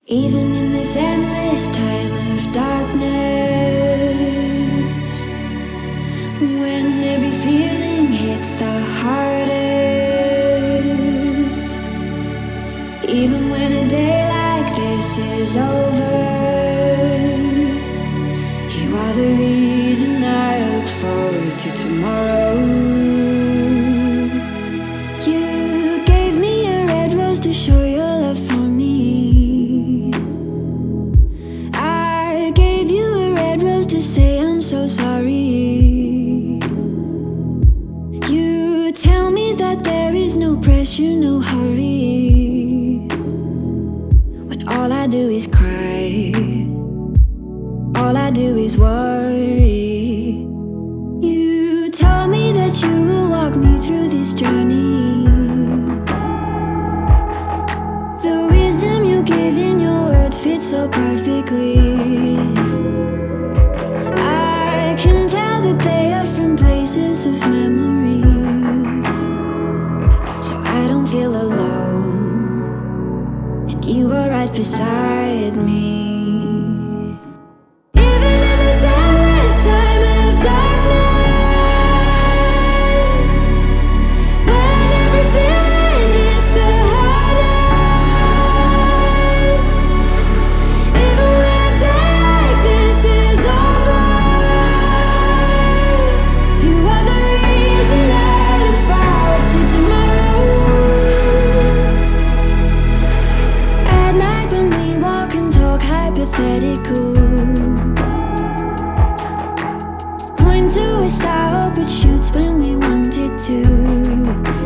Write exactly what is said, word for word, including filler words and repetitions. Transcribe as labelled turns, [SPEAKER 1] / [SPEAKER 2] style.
[SPEAKER 1] Even in this endless time of darkness, when every feeling hits the hardest, even when a day like this is over, you are the reason I look forward to tomorrow. You gave me a red rose to show your love for me. I gave you a red rose to say I'm so sorry. You tell me that there is no pressure, no hurry, when all I do is cry, all I do is worry. You told me that you will walk me through this journey. The wisdom you give in your words fits so perfectly. I can tell that they are from places of memory, so I don't feel alone, and you are right beside me. Point to a star, hope it shoots when we want it to.